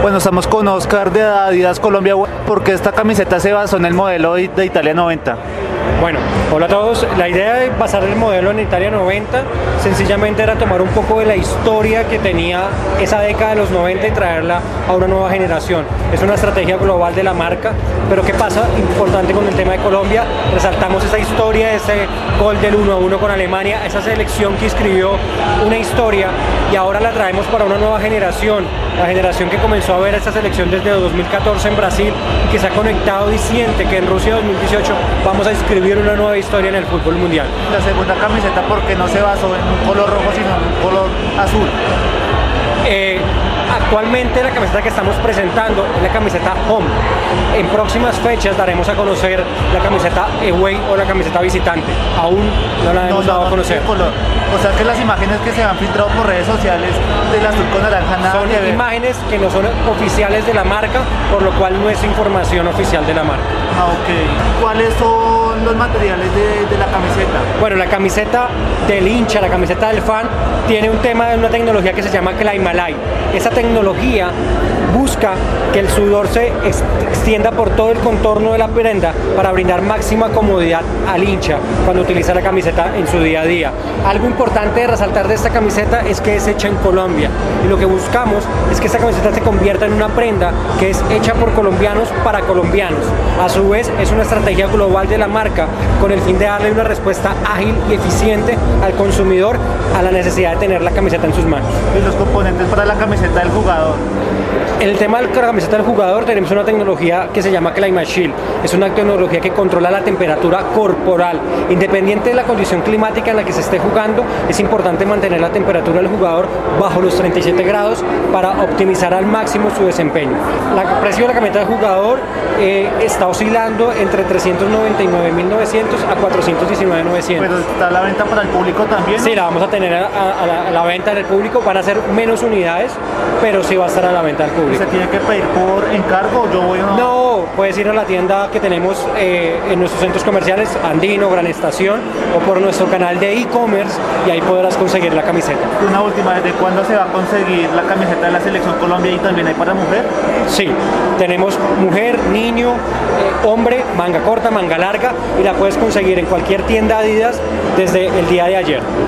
Bueno, estamos con Oscar de Adidas Colombia, porque esta camiseta se basó en el modelo de Italia 90. Bueno, hola a todos. La idea de basar el modelo en Italia 90 sencillamente era tomar un poco de la historia que tenía esa década de los 90 y traerla a una nueva generación. Es una estrategia global de la marca, pero ¿qué pasa? Importante con el tema de Colombia, resaltamos esa historia, ese gol del 1-1 con Alemania, esa selección que escribió una historia y ahora la traemos para una nueva generación, la generación que comenzó a ver esta selección desde 2014 en Brasil y que se ha conectado y siente que en Rusia 2018 vamos a escribir una nueva historia en el fútbol mundial. La segunda camiseta, ¿porque no se basó en un color rojo sino en un color azul? Actualmente la camiseta que estamos presentando es la camiseta Home. En próximas fechas daremos a conocer la camiseta Away o la camiseta Visitante. Aún no la hemos dado a conocer. O sea que las imágenes que se han filtrado por redes sociales del azul con naranja nada son que ver. Imágenes que no son oficiales de la marca, por lo cual no es información oficial de la marca. Ah, ok. ¿Cuáles son los materiales de la camiseta? Bueno, la camiseta del hincha, la camiseta del fan, tiene un tema de una tecnología que se llama Climalite. Esa tecnología busca que el sudor se extienda por todo el contorno de la prenda para brindar máxima comodidad al hincha cuando utiliza la camiseta en su día a día. Algo importante de resaltar de esta camiseta es que es hecha en Colombia y lo que buscamos es que esta camiseta se convierta en una prenda que es hecha por colombianos para colombianos. A su vez es una estrategia global de la marca con el fin de darle una respuesta ágil y eficiente al consumidor a la necesidad de tener la camiseta en sus manos. ¿Y los componentes para la camiseta del jugador? En el tema de la camiseta del jugador tenemos una tecnología que se llama Climate Shield. Es una tecnología que controla la temperatura corporal. Independiente de la condición climática en la que se esté jugando, es importante mantener la temperatura del jugador bajo los 37 grados para optimizar al máximo su desempeño. El precio de la camiseta del jugador está oscilando entre 399.900 a 419.900. ¿Pero está a la venta para el público también? Sí, la vamos a tener a la venta en el público. Van a ser menos unidades, pero sí va a estar a la venta al público. ¿Se tiene que pedir por encargo o yo voy a...? No, puedes ir a la tienda que tenemos en nuestros centros comerciales, Andino, Gran Estación, o por nuestro canal de e-commerce y ahí podrás conseguir la camiseta. Una última, ¿desde cuándo se va a conseguir la camiseta de la Selección Colombia y también hay para mujer? Sí, tenemos mujer, niño, hombre, manga corta, manga larga y la puedes conseguir en cualquier tienda Adidas desde el día de ayer.